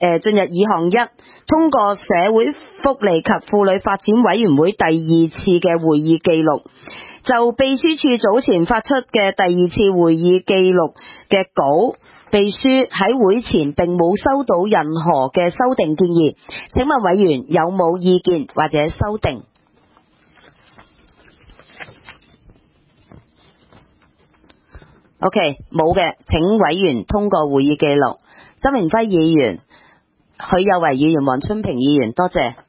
進入議項1，通過社會福利及婦女發展委員會第2次嘅會議記錄，就秘書處早前發出嘅第2次會議記錄嘅稿，秘書喺會前並冇收到任何嘅修訂建議，請問委員有冇意見或者修訂？OK， 冇嘅，請委員通過會議記錄。曾明輝議員、許有為議員、黃春平議員，多謝。